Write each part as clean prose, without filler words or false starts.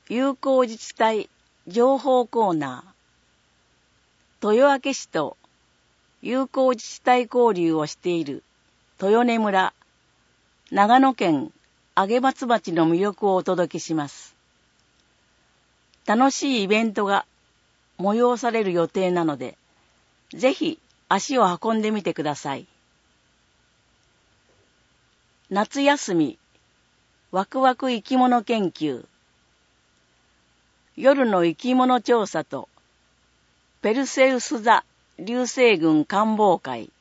友好自治体情報コーナー。豊明市と友好自治体交流をしている豊根村、長野県上松町の魅力をお届けします。楽しいイベントが催される予定なので、ぜひ足を運んでみてください。夏休み、ワクワク生き物研究。夜の生き物調査と、ペルセウス座流星群観望会。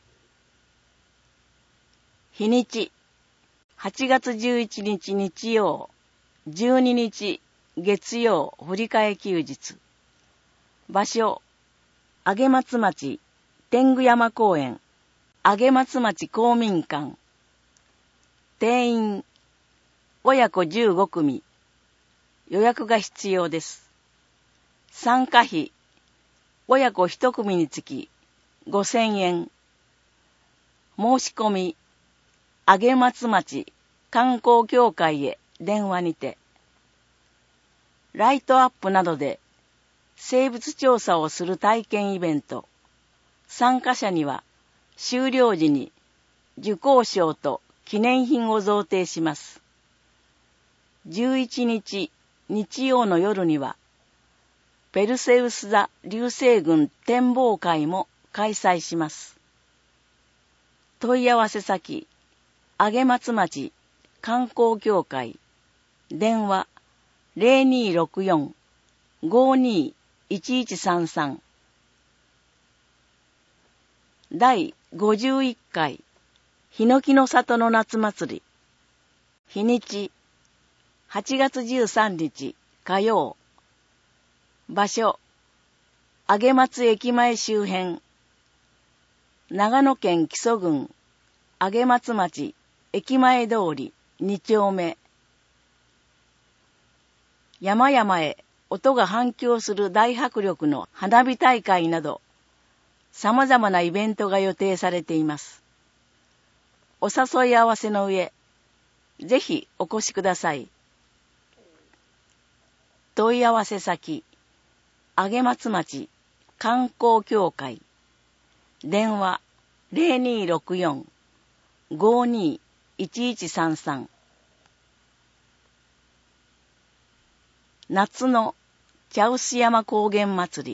日にち、8月11日日曜、12日月曜振り替え休日。場所、上松町天狗山公園、上松町公民館。定員、親子15組。予約が必要です。参加費、親子1組につき5000円。申し込み、上松町観光協会へ電話にて。ライトアップなどで生物調査をする体験イベント。参加者には終了時に受講証と記念品を贈呈します。11日日曜の夜にはペルセウス座流星群展望会も開催します。問い合わせ先、上松町観光協会、電話 0264-521133。第51回ヒノキの里の夏祭り。日にち、8月13日火曜。場所、上松駅前周辺。長野県木曽郡上松町駅前通り2丁目。山々へ音が反響する大迫力の花火大会など、様々なイベントが予定されています。お誘い合わせの上、ぜひお越しください。問い合わせ先、上松町観光協会、電話 0264-521133。夏の茶臼山高原祭り。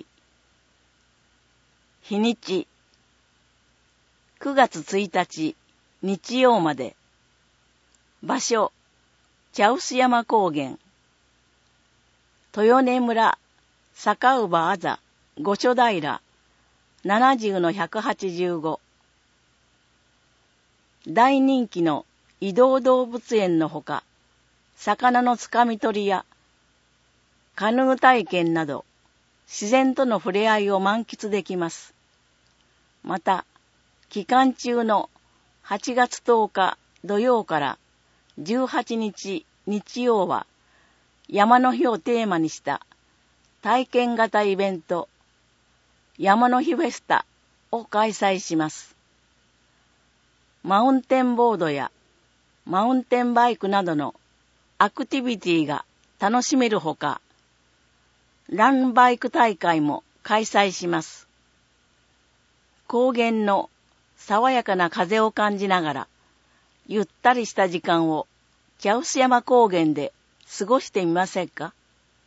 日にち、9月1日日曜まで。場所、茶臼山高原。豊根村坂乳あざ御所平70-185。大人気の移動動物園のほか、魚のつかみ取りやカヌー体験など自然との触れ合いを満喫できます。また、期間中の8月10日土曜から18日日曜は山の日をテーマにした体験型イベント山の日フェスタを開催します。マウンテンボードやマウンテンバイクなどのアクティビティが楽しめるほか、ランバイク大会も開催します。高原の爽やかな風を感じながら、ゆったりした時間を茶臼山高原で過ごしてみませんか？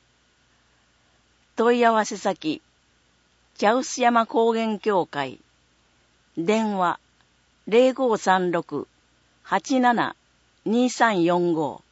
問い合わせ先、茶臼山高原協会、電話 0536-87-2345。